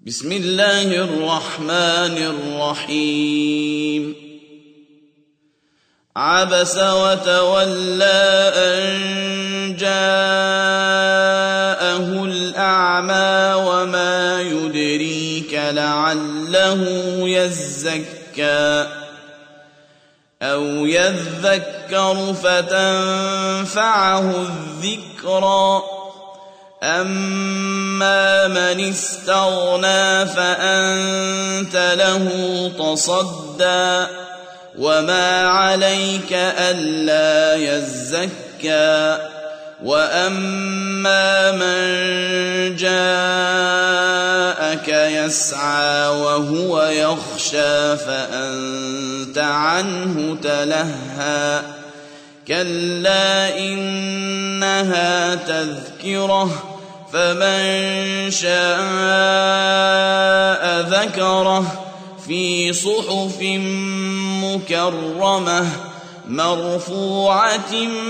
بسم الله الرحمن الرحيم عبس وتولى أن جاءه الأعمى وما يدريك لعله يزكى أو يذكر فتنفعه الذكرى أما من استغنى فأنت له تصدى وما عليك ألا يزكى وأما من جاءك يسعى وهو يخشى فأنت عنه تلهى كلا إنها تذكرة فمن شاء ذكره في صحف مكرمة مرفوعة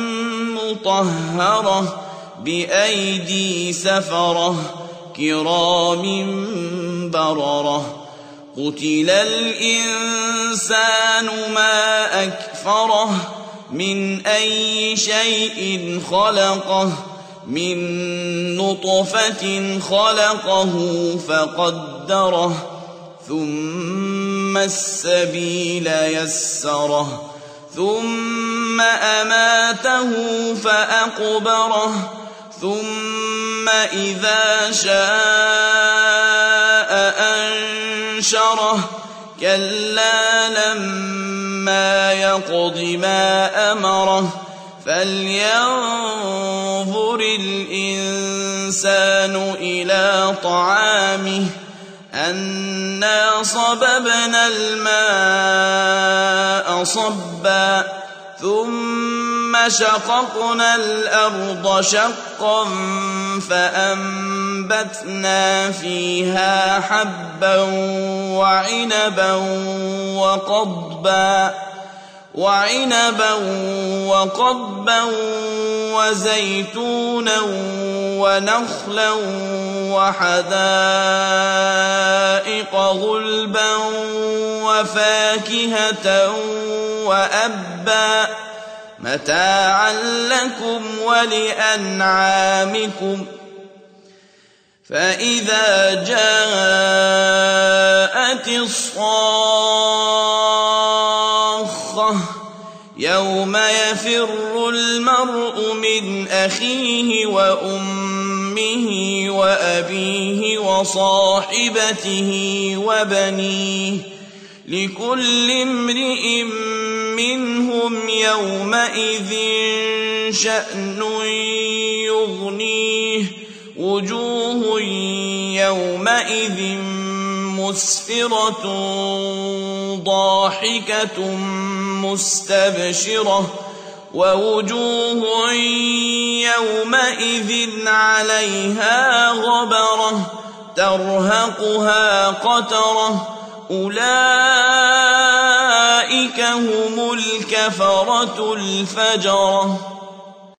مطهرة بأيدي سفرة كرام بررة قتل الإنسان ما أكفره من أي شيء خلقه من نطفة خلقه فقدره ثم السبيل يسره ثم أماته فأقبره ثم إذا شاء أنشره كلا لما يقض ما أمره فلينظر الإنسان إلى طعامه أنا صببنا الماء صبا ثم شققنا الأرض شقا فأنبتنا فيها حبا وعنبا وزيتونا ونخلا وحدائق غلبا وفاكهة وأبا متاعا لكم ولأنعامكم فإذا جاءت الصاخة يوم يفر المرء من أخيه وأمه وأبيه وصاحبته وبنيه لكل امرئ منهم يومئذ شأن يغنيه وجوه يومئذ مسفرة ضاحكة مستبشرة ووجوه يومئذ عليها غبرة ترهقها قترة أولئك هم الكفرة الفجرة.